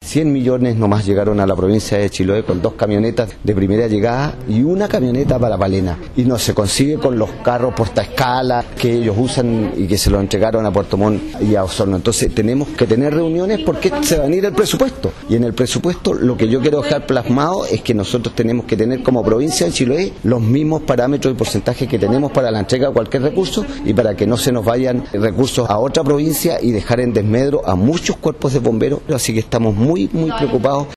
100 millones nomás llegaron a la provincia de Chiloé con 2 camionetas de primera llegada y una camioneta para Palena. Y no se consigue con los carros portaescala que ellos usan y que se lo entregaron a Puerto Montt y a Osorno. Entonces tenemos que tener reuniones porque se va a venir el presupuesto. Y en el presupuesto lo que yo quiero dejar plasmado es que nosotros tenemos que tener como provincia de Chiloé los mismos parámetros y porcentajes que tenemos para la entrega de cualquier recurso y para que no se nos vayan recursos a otra provincia y dejar en desmedro a muchos cuerpos de bomberos. Así que estamos muy preocupados.